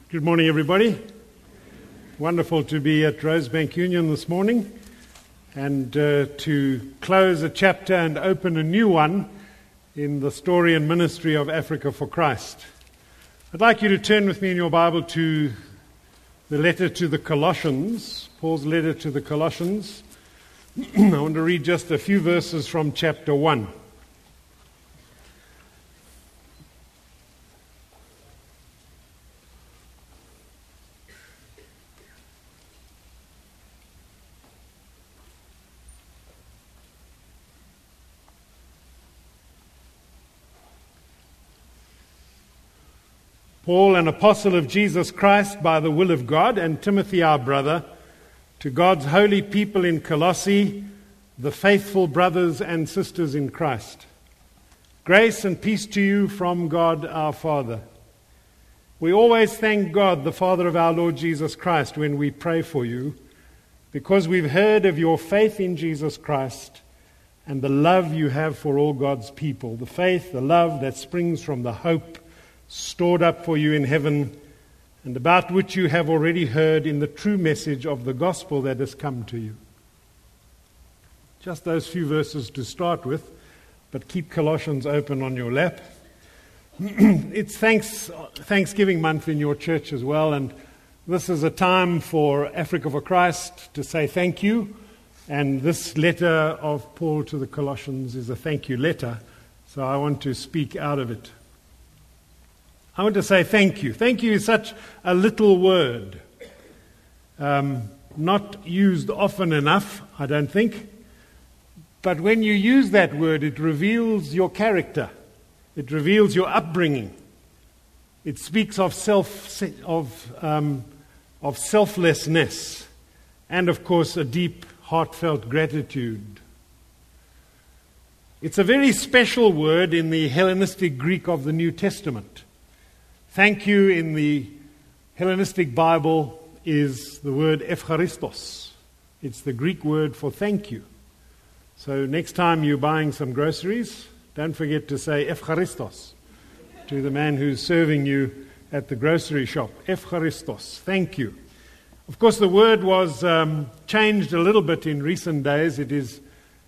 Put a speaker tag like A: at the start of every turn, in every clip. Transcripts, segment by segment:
A: Good morning, everybody. Wonderful to be at Rosebank Union this morning and to close a chapter and open a new one in the story and ministry of Africa for Christ. I'd like you to turn with me in your Bible to the letter to the Colossians, Paul's letter to the Colossians. I want to read just a few verses from chapter 1. Paul, an apostle of Jesus Christ by the will of God, and Timothy, our brother, to God's holy people in Colossae, the faithful brothers and sisters in Christ. Grace and peace to you from God our Father. We always thank God, the Father of our Lord Jesus Christ, when we pray for you, because we've heard of your faith in Jesus Christ and the love you have for all God's people. The faith, the love that springs from the hope stored up for you in heaven, and about which you have already heard in the true message of the gospel that has come to you. Just those few verses to start with, but keep Colossians open on your lap. It's Thanksgiving month in your church as well, and this is a time for Africa for Christ to say thank you, and this letter of Paul to the Colossians is a thank you letter, so I want to speak out of it. I want to say thank you. Thank you is such a little word, not used often enough, I don't think. But when you use that word, it reveals your character. It reveals your upbringing. It speaks of selflessness, and of course a deep, heartfelt gratitude. It's a very special word in the Hellenistic Greek of the New Testament. Thank you in the Hellenistic Bible is the word Evcharistos. It's the Greek word for thank you. So next time you're buying some groceries, don't forget to say Evcharistos to the man who's serving you at the grocery shop. Evcharistos, thank you. Of course, the word was changed a little bit in recent days. It is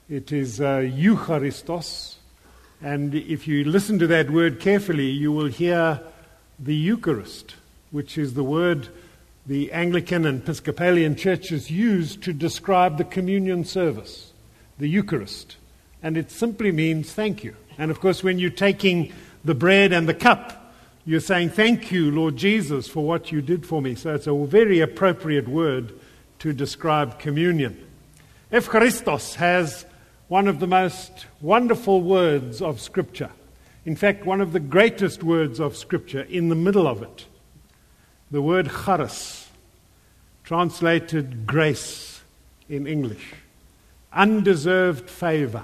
A: Eucharistos. And if you listen to that word carefully, you will hear the Eucharist, which is the word the Anglican and Episcopalian churches use to describe the communion service, the Eucharist. And it simply means thank you. And of course, when you're taking the bread and the cup, you're saying, thank you, Lord Jesus, for what you did for me. So it's a very appropriate word to describe communion. Evcharistos has one of the most wonderful words of Scripture. In fact, one of the greatest words of Scripture in the middle of it. The word charis, translated grace in English. Undeserved favor.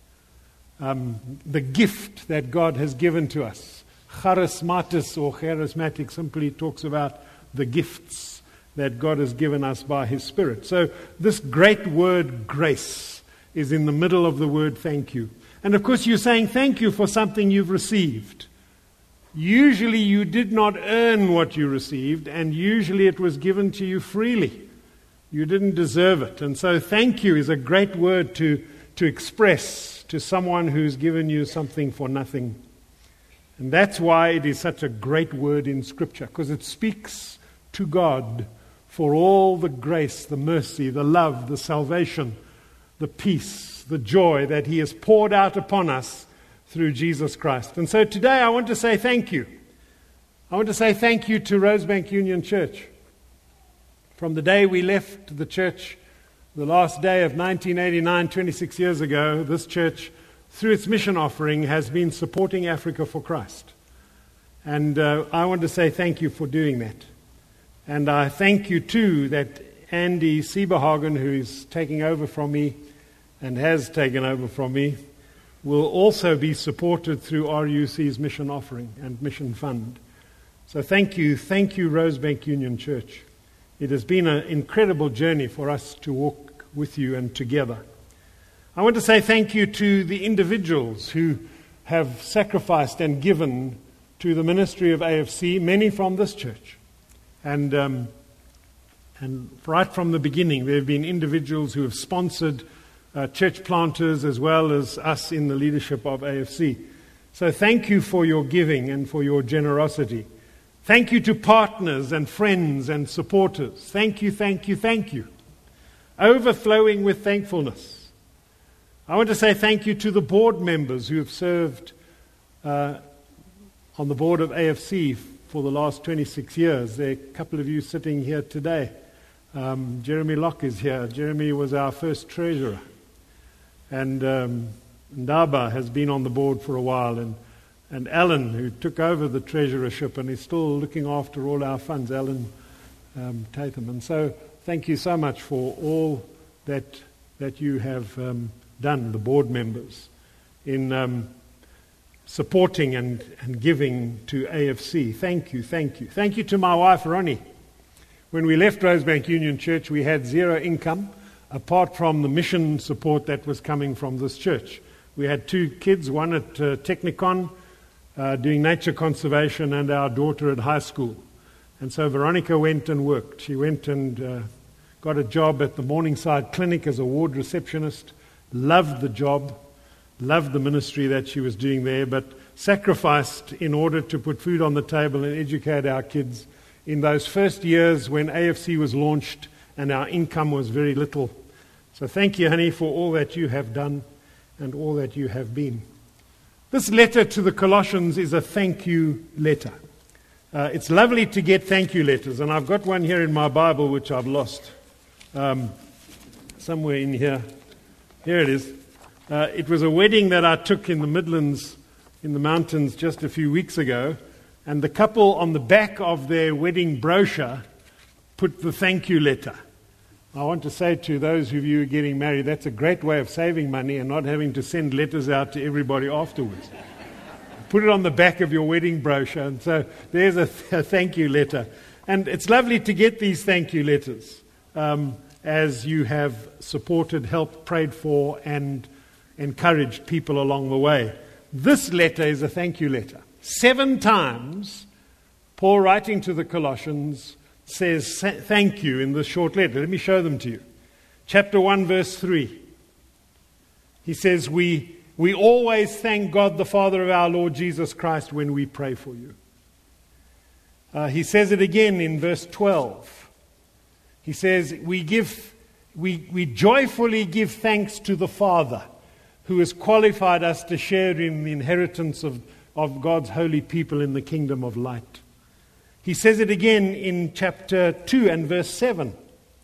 A: The gift that God has given to us. Charismatis or charismatic simply talks about the gifts that God has given us by His Spirit. So this great word grace is in the middle of the word thank you. And of course, you're saying thank you for something you've received. Usually you did not earn what you received, and usually it was given to you freely. You didn't deserve it. And so thank you is a great word to express to someone who's given you something for nothing. And that's why it is such a great word in Scripture, because it speaks to God for all the grace, the mercy, the love, the salvation, the peace, the joy that He has poured out upon us through Jesus Christ. And so today I want to say thank you. I want to say thank you to Rosebank Union Church. From the day we left the church, the last day of 1989, 26 years ago, this church, through its mission offering, has been supporting Africa for Christ. And I want to say thank you for doing that. And I thank you too that Andy Sieberhagen, who is taking over from me, and has taken over from me, will also be supported through RUC's mission offering and mission fund. So thank you, Rosebank Union Church. It has been an incredible journey for us to walk with you and together. I want to say thank you to the individuals who have sacrificed and given to the ministry of AFC, many from this church. And right from the beginning, there have been individuals who have sponsored church planters as well as us in the leadership of AFC. So thank you for your giving and for your generosity. Thank you to partners and friends and supporters. Thank you, thank you, thank you. Overflowing with thankfulness. I want to say thank you to the board members who have served on the board of AFC for the last 26 years. There are a couple of you sitting here today. Jeremy Locke is here. Jeremy was our first treasurer. And Ndaba has been on the board for a while. And Alan, who took over the treasurership and is still looking after all our funds, Alan Tatham. And so thank you so much for all that you have done, the board members, in supporting and giving to AFC. Thank you, thank you. Thank you to my wife, Ronnie. When we left Rosebank Union Church, we had zero income, apart from the mission support that was coming from this church. We had 2 kids, one at Technikon, doing nature conservation, and our daughter at high school. And so Veronica went and worked. She went and got a job at the Morningside Clinic as a ward receptionist, loved the job, loved the ministry that she was doing there, but sacrificed in order to put food on the table and educate our kids in those first years when AFC was launched and our income was very little. So thank you, honey, for all that you have done and all that you have been. This letter to the Colossians is a thank you letter. It's lovely to get thank you letters, and I've got one here in my Bible which I've lost somewhere in here. Here it is. It was a wedding that I took in the Midlands, in the mountains, just a few weeks ago, and the couple on the back of their wedding brochure put the thank you letter. I want to say to those of you who are getting married, that's a great way of saving money and not having to send letters out to everybody afterwards. Put it on the back of your wedding brochure, and so there's a thank you letter. And it's lovely to get these thank you letters as you have supported, helped, prayed for, and encouraged people along the way. This letter is a thank you letter. 7 times, Paul, writing to the Colossians, says thank you in this short letter. Let me show them to you. Chapter 1, verse 3. He says, we always thank God the Father of our Lord Jesus Christ when we pray for you. He says it again in verse 12. He says, we joyfully give thanks to the Father who has qualified us to share in the inheritance of God's holy people in the kingdom of light. He says it again in chapter 2 and verse 7.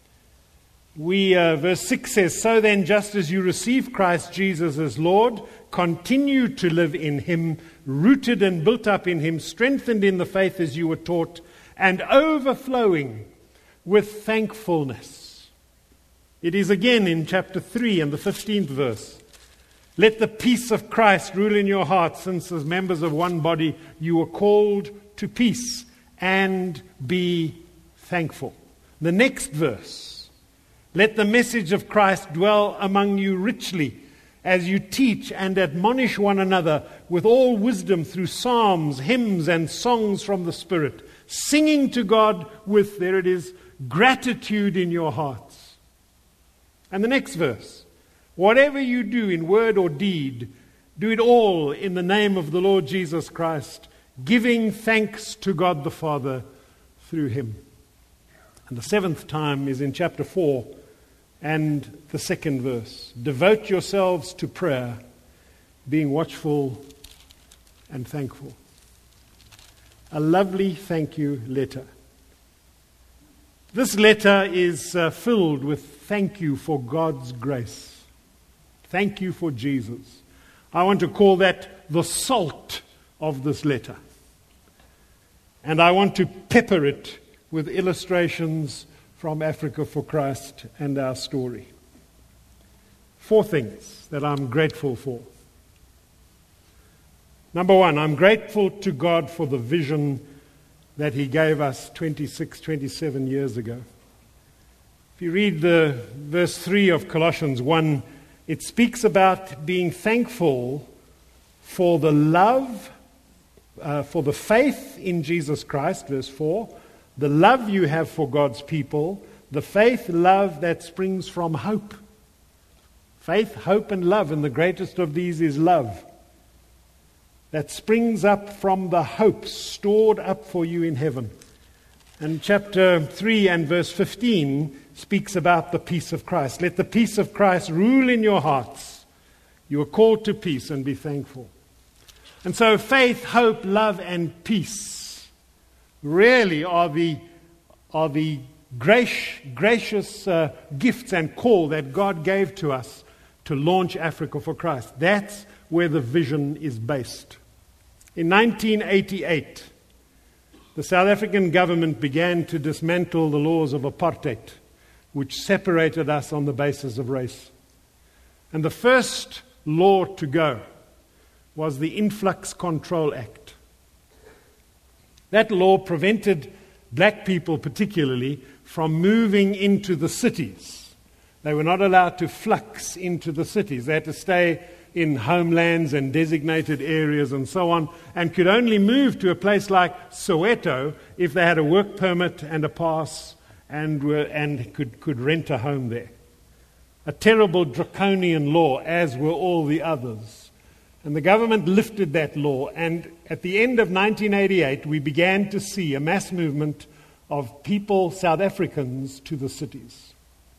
A: Verse 6 says, so then, just as you receive Christ Jesus as Lord, continue to live in Him, rooted and built up in Him, strengthened in the faith as you were taught, and overflowing with thankfulness. It is again in chapter 3 and the 15th verse. Let the peace of Christ rule in your hearts, since as members of one body you are called to peace, and be thankful. The next verse. Let the message of Christ dwell among you richly, as you teach and admonish one another with all wisdom through psalms, hymns, and songs from the Spirit, singing to God with, there it is, gratitude in your hearts. And the next verse. Whatever you do in word or deed, do it all in the name of the Lord Jesus Christ, giving thanks to God the Father through Him. And the 7th time is in chapter 4 and the 2nd verse. Devote yourselves to prayer, being watchful and thankful. A lovely thank you letter. This letter is filled with thank you for God's grace. Thank you for Jesus. I want to call that the salt of this letter. And I want to pepper it with illustrations from Africa for Christ and our story. 4 things that I'm grateful for. Number 1, I'm grateful to God for the vision that He gave us 26, 27 years ago. If you read the verse 3 of Colossians 1, it speaks about being thankful for the love, for the faith in Jesus Christ, verse 4, the love you have for God's people, the faith, love that springs from hope. Faith, hope, and love, and the greatest of these is love. That springs up from the hope stored up for you in heaven. And chapter 3 and verse 15 speaks about the peace of Christ. Let the peace of Christ rule in your hearts. You are called to peace, and be thankful. And so faith, hope, love, and peace really are the gracious gifts and call that God gave to us to launch Africa for Christ. That's where the vision is based. In 1988, the South African government began to dismantle the laws of apartheid, which separated us on the basis of race. And the first law to go was the Influx Control Act. That law prevented black people particularly from moving into the cities. They were not allowed to flux into the cities. They had to stay in homelands and designated areas and so on, and could only move to a place like Soweto if they had a work permit and a pass and could rent a home there. A terrible draconian law, as were all the others. And the government lifted that law, and at the end of 1988 we began to see a mass movement of people, South Africans, to the cities.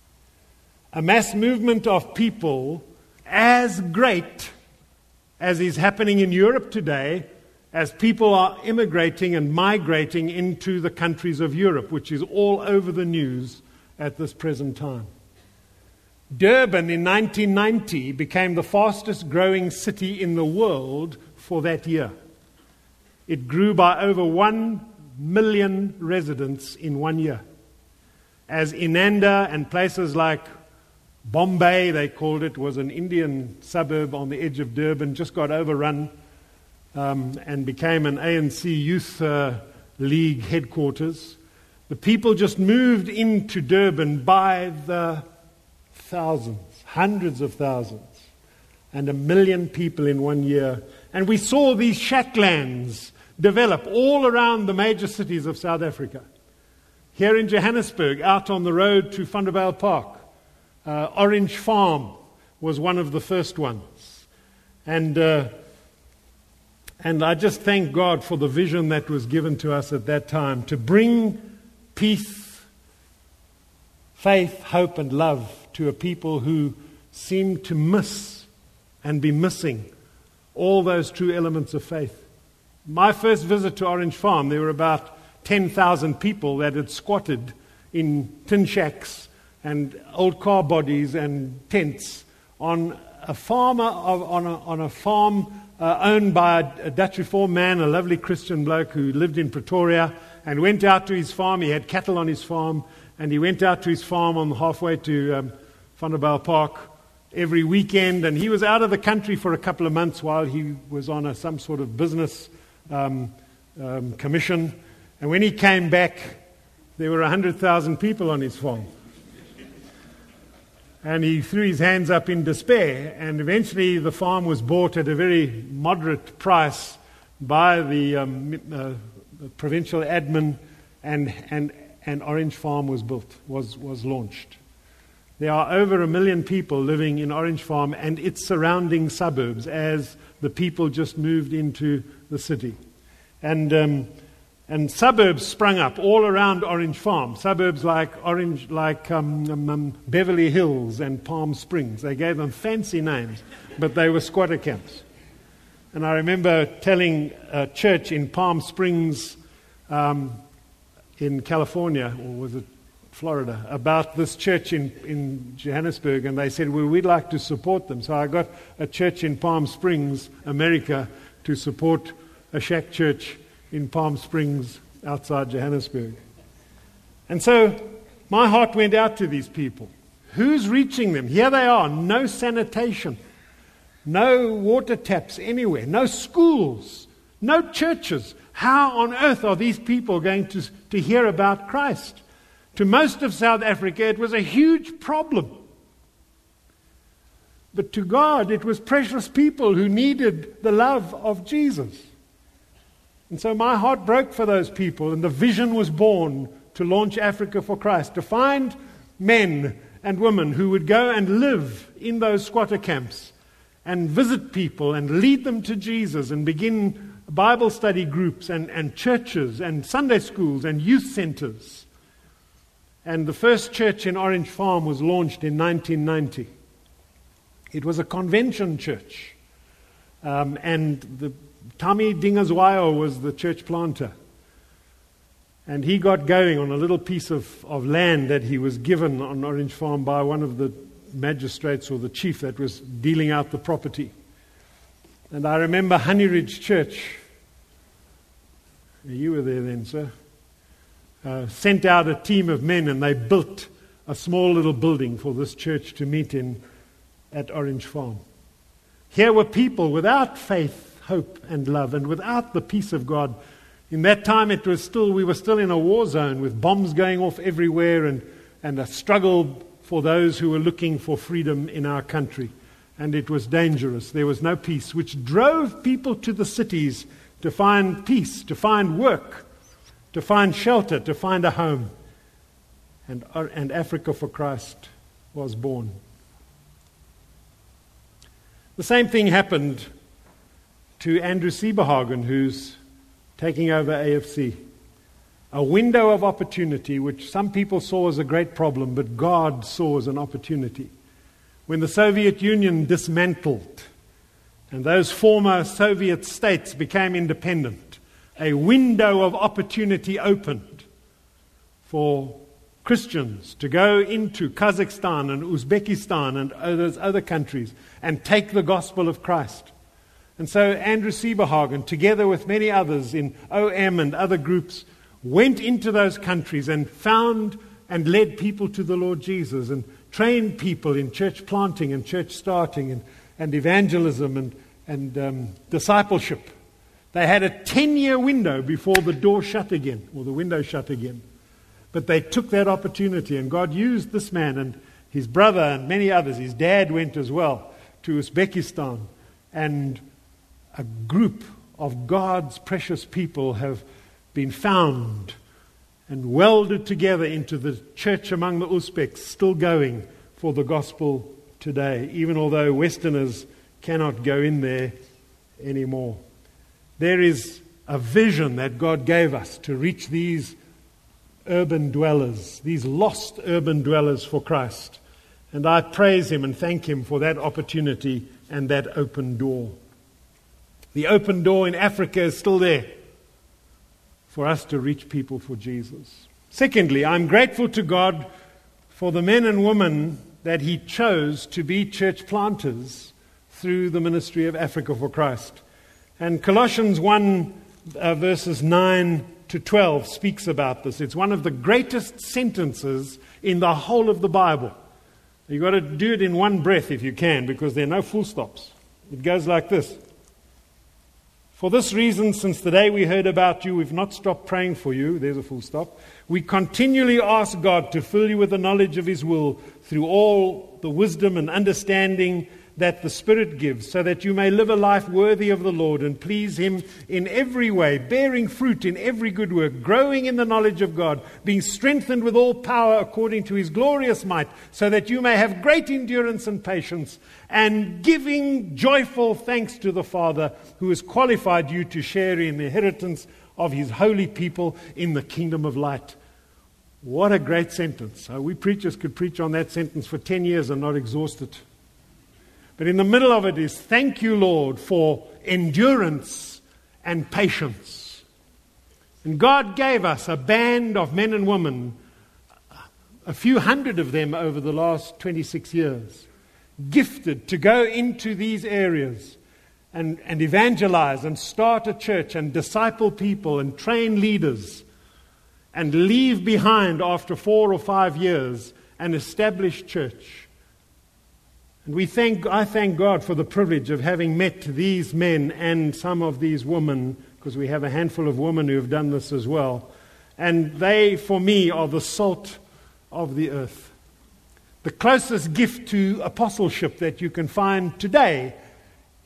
A: A mass movement of people as great as is happening in Europe today, as people are immigrating and migrating into the countries of Europe, which is all over the news at this present time. Durban in 1990 became the fastest growing city in the world for that year. It grew by over 1 million residents in 1 year. As Inanda and places like Bombay, they called it, was an Indian suburb on the edge of Durban, just got overrun and became an ANC youth league headquarters. The people just moved into Durban by the thousands, hundreds of thousands, and 1 million people in 1 year. And we saw these shacklands develop all around the major cities of South Africa. Here in Johannesburg, out on the road to Vanderbijl Park, Orange Farm was one of the first ones. And I just thank God for the vision that was given to us at that time to bring peace, faith, hope, and love to a people who seemed to miss and be missing all those true elements of faith. My first visit to Orange Farm, there were about 10,000 people that had squatted in tin shacks and old car bodies and tents on a farm owned by a Dutch Reformed man, a lovely Christian bloke who lived in Pretoria, and went out to his farm. He had cattle on his farm, and he went out to his farm on halfway to Vanderbijl Park every weekend, and he was out of the country for a couple of months while he was on some sort of business commission. And when he came back, there were 100,000 people on his farm. And he threw his hands up in despair, and eventually the farm was bought at a very moderate price by the provincial admin, and Orange Farm was built, was launched. There are over 1 million people living in Orange Farm and its surrounding suburbs as the people just moved into the city. And suburbs sprung up all around Orange Farm. Suburbs like Beverly Hills and Palm Springs. They gave them fancy names, but they were squatter camps. And I remember telling a church in Palm Springs, in California, or was it Florida, about this church in Johannesburg, and they said, well, we'd like to support them. So I got a church in Palm Springs, America, to support a shack church in Palm Springs outside Johannesburg. And so my heart went out to these people. Who's reaching them? Here they are, no sanitation, no water taps anywhere, no schools, no churches. How on earth are these people going to hear about Christ? To most of South Africa, it was a huge problem. But to God, it was precious people who needed the love of Jesus. And so my heart broke for those people, and the vision was born to launch Africa for Christ, to find men and women who would go and live in those squatter camps and visit people and lead them to Jesus and begin Bible study groups and churches and Sunday schools and youth centers. And the first church in Orange Farm was launched in 1990. It was a convention church. And the Tami Dingazwayo was the church planter. And he got going on a little piece of land that he was given on Orange Farm by one of the magistrates or the chief that was dealing out the property. And I remember Honey Ridge Church, you were there then, sir, sent out a team of men, and they built a small little building for this church to meet in at Orange Farm. Here were people without faith, hope, and love, and without the peace of God. In that time, we were still in a war zone with bombs going off everywhere, and a struggle for those who were looking for freedom in our country. And it was dangerous. There was no peace, which drove people to the cities to find peace, to find work, to find shelter, to find a home. And Africa for Christ was born. The same thing happened to Andrew Sieberhagen, who's taking over AFC. A window of opportunity, which some people saw as a great problem, but God saw as an opportunity. When the Soviet Union dismantled and those former Soviet states became independent, a window of opportunity opened for Christians to go into Kazakhstan and Uzbekistan and those other countries and take the gospel of Christ. And so Andrew Sieberhagen, together with many others in OM and other groups, went into those countries and found and led people to the Lord Jesus and trained people in church planting and church starting and evangelism and discipleship. They had a 10-year window before the door shut again, or the window shut again. But they took that opportunity, and God used this man and his brother and many others. His dad went as well to Uzbekistan, and a group of God's precious people have been found and welded together into the church among the Uzbeks, still going for the gospel today, even although Westerners cannot go in there anymore. There is a vision that God gave us to reach these urban dwellers, these lost urban dwellers for Christ. And I praise Him and thank Him for that opportunity and that open door. The open door in Africa is still there for us to reach people for Jesus. Secondly, I'm grateful to God for the men and women that He chose to be church planters through the ministry of Africa for Christ. And Colossians 1 verses 9 to 12 speaks about this. It's one of the greatest sentences in the whole of the Bible. You've got to do it in one breath if you can, because there are no full stops. It goes like this. For this reason, since the day we heard about you, we've not stopped praying for you. There's a full stop. We continually ask God to fill you with the knowledge of His will through all the wisdom and understanding that the Spirit gives, so that you may live a life worthy of the Lord and please Him in every way, bearing fruit in every good work, growing in the knowledge of God, being strengthened with all power according to His glorious might, so that you may have great endurance and patience, and giving joyful thanks to the Father who has qualified you to share in the inheritance of His holy people in the kingdom of light. What a great sentence. We preachers could preach on that sentence for 10 years and not exhaust it. But in the middle of it is, thank you, Lord, for endurance and patience. And God gave us a band of men and women, a few hundred of them over the last 26 years, gifted to go into these areas and evangelize and start a church and disciple people and train leaders and leave behind after 4 or 5 years an established church. And I thank God for the privilege of having met these men and some of these women, because we have a handful of women who have done this as well. And they, for me, are the salt of the earth. The closest gift to apostleship that you can find today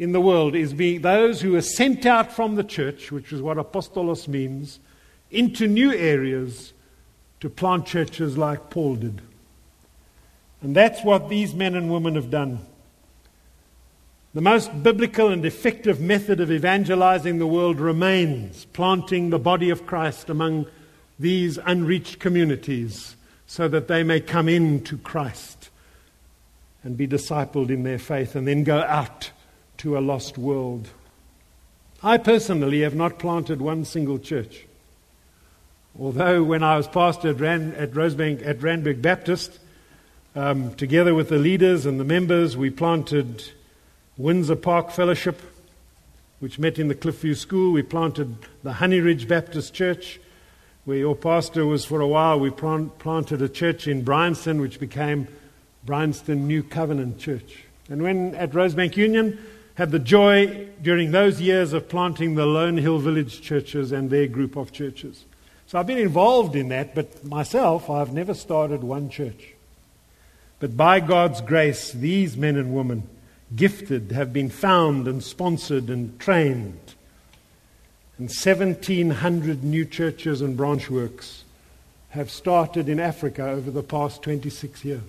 A: in the world is being those who are sent out from the church, which is what apostolos means, into new areas to plant churches like Paul did. And that's what these men and women have done. The most biblical and effective method of evangelizing the world remains planting the body of Christ among these unreached communities so that they may come into Christ and be discipled in their faith and then go out to a lost world. I personally have not planted one single church. Although when I was pastor at Randburg Baptist, together with the leaders and the members, we planted Windsor Park Fellowship, which met in the Cliffview School. We planted the Honey Ridge Baptist Church, where your pastor was for a while. We planted a church in Bryanston, which became Bryanston New Covenant Church. And when at Rosebank Union, had the joy during those years of planting the Lone Hill Village churches and their group of churches. So I've been involved in that, but myself, I've never started one church. But by God's grace, these men and women, gifted, have been found and sponsored and trained. And 1,700 new churches and branch works have started in Africa over the past 26 years.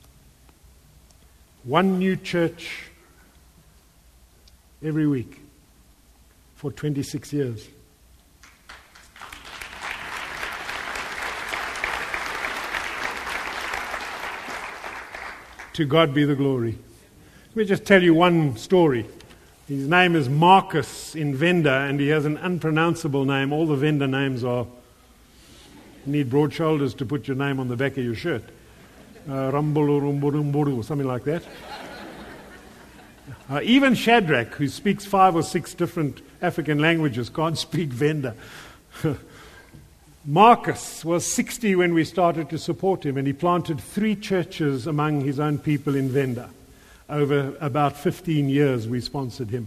A: One new church every week for 26 years. To God be the glory. Let me just tell you one story. His name is Marcus in Venda, and he has an unpronounceable name. All the Venda names are, you need broad shoulders to put your name on the back of your shirt. Rambulu, something like that. Even Shadrach, who speaks 5 or 6 different African languages, can't speak Venda. Marcus was 60 when we started to support him, and he planted 3 churches among his own people in Venda. Over about 15 years we sponsored him.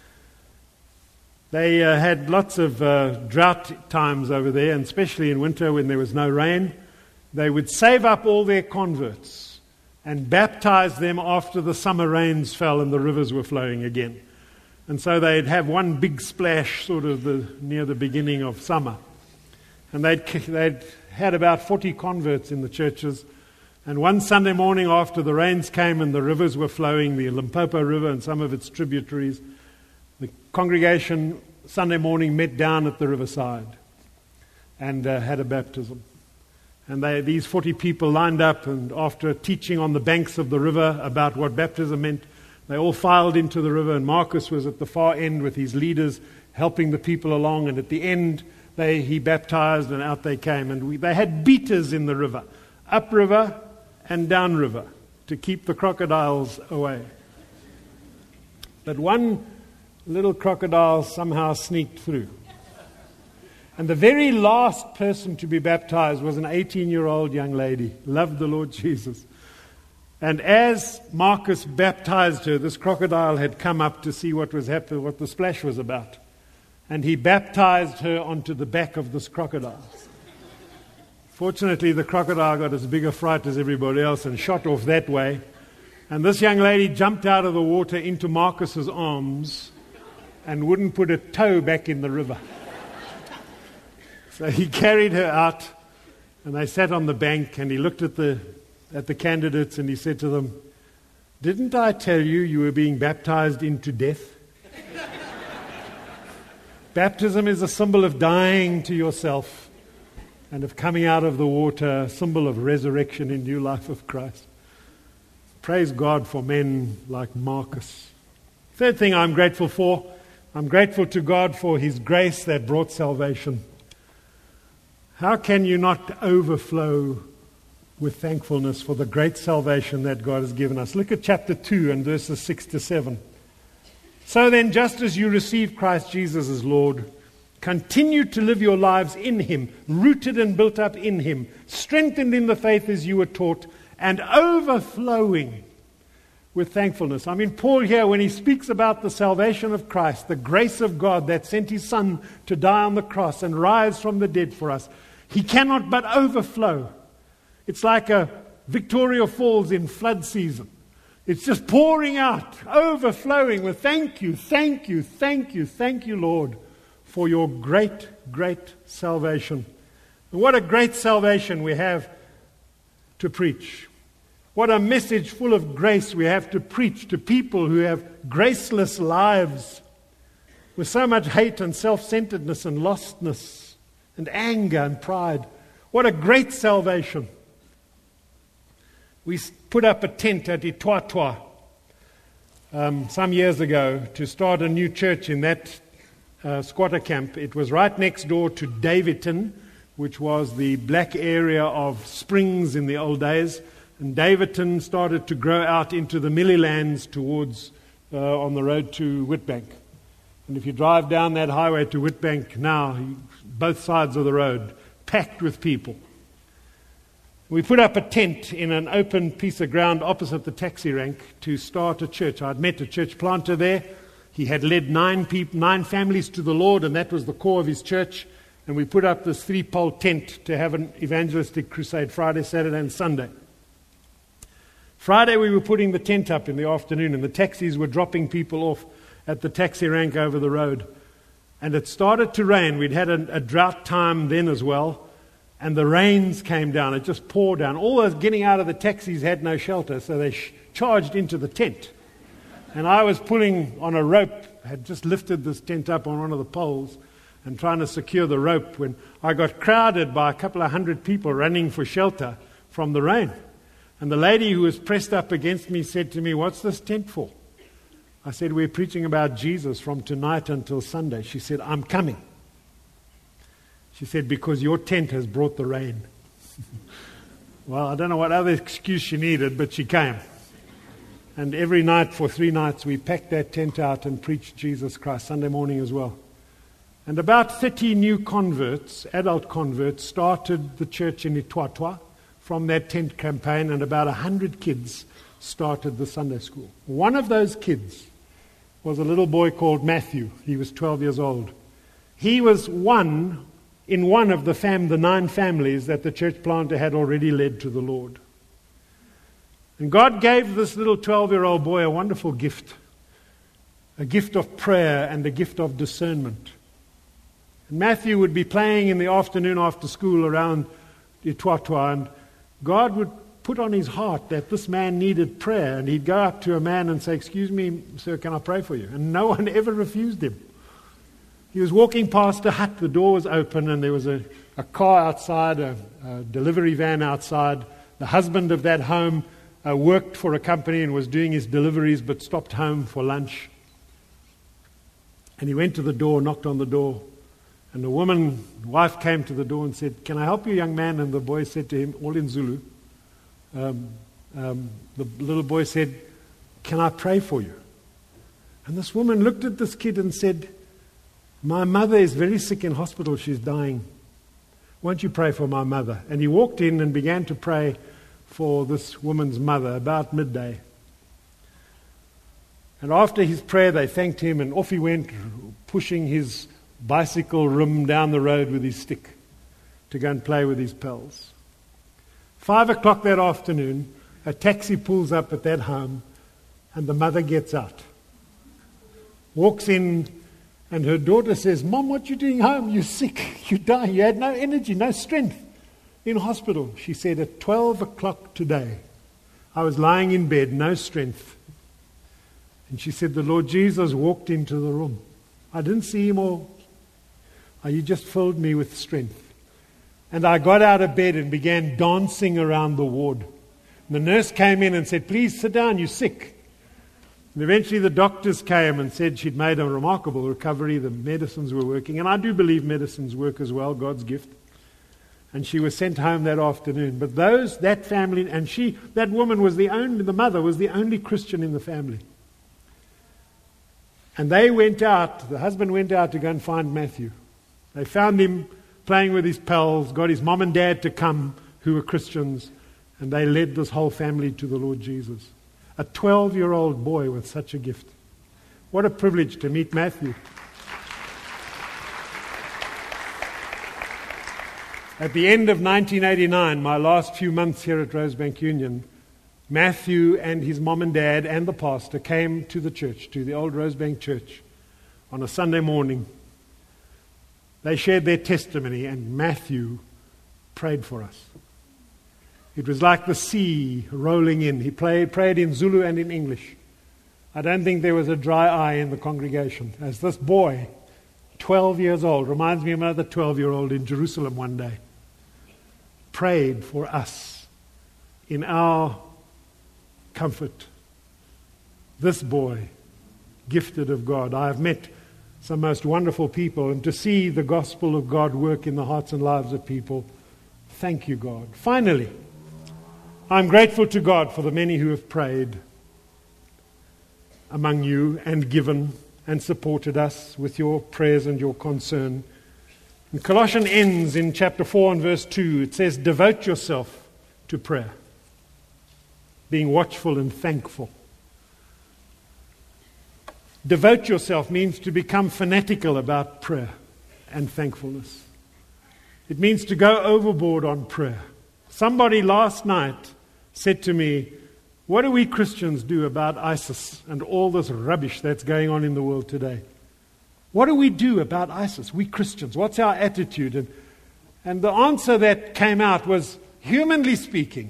A: They had lots of drought times over there, and especially in winter when there was no rain. They would save up all their converts and baptize them after the summer rains fell and the rivers were flowing again. And so they'd have one big splash sort of near the beginning of summer. And they'd had about 40 converts in the churches. And one Sunday morning after the rains came and the rivers were flowing, the Limpopo River and some of its tributaries, the congregation Sunday morning met down at the riverside and had a baptism. And these 40 people lined up, and after teaching on the banks of the river about what baptism meant, they all filed into the river, and Marcus was at the far end with his leaders helping the people along, and at the end he baptized and out they came. And they had beaters in the river, upriver and downriver, to keep the crocodiles away. But one little crocodile somehow sneaked through. And the very last person to be baptized was an 18-year-old young lady, loved the Lord Jesus. And as Marcus baptized her, this crocodile had come up to see what was happening, what the splash was about. And he baptized her onto the back of this crocodile. Fortunately, the crocodile got as big a fright as everybody else and shot off that way. And this young lady jumped out of the water into Marcus's arms and wouldn't put a toe back in the river. So he carried her out, and they sat on the bank, and he looked at the candidates, and he said to them, "Didn't I tell you you were being baptized into death? Baptism is a symbol of dying to yourself and of coming out of the water, a symbol of resurrection in new life of Christ." Praise God for men like Marcus. Third thing I'm grateful for, I'm grateful to God for His grace that brought salvation. How can you not overflow with thankfulness for the great salvation that God has given us? Look at chapter 2 and verses 6 to 7. "So then, just as you received Christ Jesus as Lord, continue to live your lives in Him, rooted and built up in Him, strengthened in the faith as you were taught, and overflowing with thankfulness." I mean, Paul here, when he speaks about the salvation of Christ, the grace of God that sent His Son to die on the cross and rise from the dead for us, he cannot but overflow. It's like a Victoria Falls in flood season. It's just pouring out, overflowing with thank you, thank you, thank you, thank you, Lord, for your great, great salvation. And what a great salvation we have to preach. What a message full of grace we have to preach to people who have graceless lives with so much hate and self-centeredness and lostness and anger and pride. What a great salvation. We put up a tent at Ituatwa some years ago to start a new church in that squatter camp. It was right next door to Davidton, which was the black area of Springs in the old days. And Davidton started to grow out into the Millilands towards on the road to Witbank. And if you drive down that highway to Witbank now, both sides of the road, packed with people. We put up a tent in an open piece of ground opposite the taxi rank to start a church. I'd met a church planter there. He had led 9 families to the Lord, and that was the core of his church. And we put up this 3-pole tent to have an evangelistic crusade Friday, Saturday, and Sunday. Friday we were putting the tent up in the afternoon, and the taxis were dropping people off at the taxi rank over the road. And it started to rain. We'd had a drought time then as well. And the rains came down. It just poured down. All those getting out of the taxis had no shelter, so they charged into the tent. And I was pulling on a rope, had just lifted this tent up on one of the poles and trying to secure the rope when I got crowded by a couple of hundred people running for shelter from the rain. And the lady who was pressed up against me said to me, "What's this tent for?" I said, "We're preaching about Jesus from tonight until Sunday." She said, "I'm coming." She said, "Because your tent has brought the rain." Well, I don't know what other excuse she needed, but she came. And every night for 3 nights we packed that tent out and preached Jesus Christ, Sunday morning as well. And about 30 new converts, adult converts, started the church in Ituatwa from that tent campaign, and about 100 kids started the Sunday school. One of those kids was a little boy called Matthew. He was 12 years old. He was one of the 9 families that the church planter had already led to the Lord. And God gave this little 12-year-old boy a wonderful gift, a gift of prayer and a gift of discernment. And Matthew would be playing in the afternoon after school around Ituatwa, and God would put on his heart that this man needed prayer, and he'd go up to a man and say, "Excuse me, sir, can I pray for you?" And no one ever refused him. He was walking past a hut, the door was open, and there was a car outside, a delivery van outside. The husband of that home worked for a company and was doing his deliveries but stopped home for lunch. And he went to the door, knocked on the door, and the wife came to the door and said, "Can I help you, young man?" And the boy said to him, all in Zulu, the little boy said, "Can I pray for you?" And this woman looked at this kid and said, "My mother is very sick in hospital, she's dying. Won't you pray for my mother?" And he walked in and began to pray for this woman's mother about midday. And after his prayer, they thanked him, and off he went, pushing his bicycle rim down the road with his stick to go and play with his pals. 5 o'clock that afternoon, a taxi pulls up at that home, and the mother gets out, walks in, and her daughter says, "Mom, what you doing home? You're sick, you're dying, you had no energy, no strength in hospital." She said, "At 12 o'clock today, I was lying in bed, no strength." And she said, "The Lord Jesus walked into the room. I didn't see him all. He just filled me with strength. And I got out of bed and began dancing around the ward. And the nurse came in and said, 'Please sit down, you're sick.' And eventually the doctors came and said she'd made a remarkable recovery. The medicines were working. And I do believe medicines work as well, God's gift. And she was sent home that afternoon. But that family, and that woman was the mother was the only Christian in the family. And they went out, the husband went out to go and find Matthew. They found him playing with his pals, got his mom and dad to come, who were Christians, and they led this whole family to the Lord Jesus. A 12-year-old boy with such a gift. What a privilege to meet Matthew. At the end of 1989, my last few months here at Rosebank Union, Matthew and his mom and dad and the pastor came to the church, to the old Rosebank Church, on a Sunday morning. They shared their testimony, and Matthew prayed for us. It was like the sea rolling in. He prayed in Zulu and in English. I don't think there was a dry eye in the congregation as this boy, 12 years old, reminds me of another 12-year-old in Jerusalem one day, prayed for us in our comfort. This boy, gifted of God. I have met some most wonderful people, and to see the gospel of God work in the hearts and lives of people, thank you, God. Finally, I'm grateful to God for the many who have prayed among you and given and supported us with your prayers and your concern. And Colossians ends in chapter 4 and verse 2. It says, devote yourself to prayer, being watchful and thankful. Devote yourself means to become fanatical about prayer and thankfulness. It means to go overboard on prayer. Somebody last night said to me, what do we Christians do about ISIS and all this rubbish that's going on in the world today? What do we do about ISIS, we Christians? What's our attitude? And the answer that came out was, humanly speaking,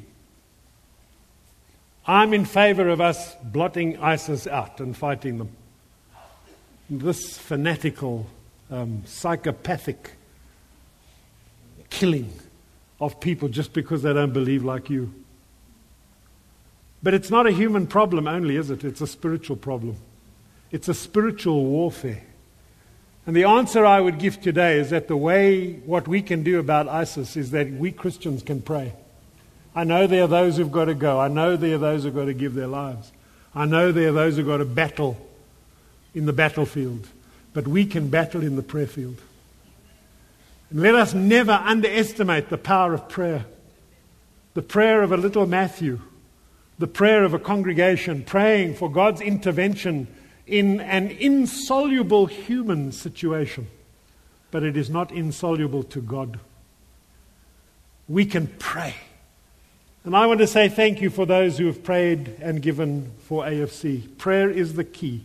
A: I'm in favor of us blotting ISIS out and fighting them. This fanatical, psychopathic killing of people just because they don't believe like you. But it's not a human problem only, is it? It's a spiritual problem. It's a spiritual warfare. And the answer I would give today is that what we can do about ISIS is that we Christians can pray. I know there are those who've got to go. I know there are those who've got to give their lives. I know there are those who've got to battle in the battlefield. But we can battle in the prayer field. And let us never underestimate the power of prayer. The prayer of a little Matthew. The prayer of a congregation praying for God's intervention in an insoluble human situation. But it is not insoluble to God. We can pray. And I want to say thank you for those who have prayed and given for AFC. Prayer is the key.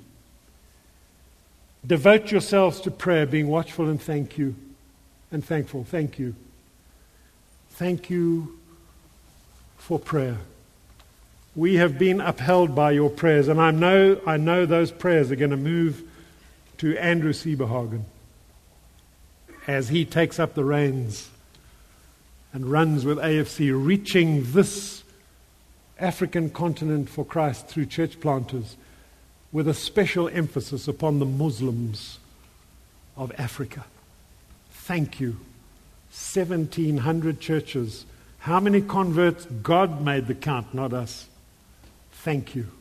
A: Devote yourselves to prayer, being watchful and thank you. And thankful. Thank you. Thank you for prayer. We have been upheld by your prayers, and I know those prayers are going to move to Andrew Sieberhagen as he takes up the reins and runs with AFC, reaching this African continent for Christ through church planters with a special emphasis upon the Muslims of Africa. Thank you. 1,700 churches. How many converts? God made the count, not us. Thank you.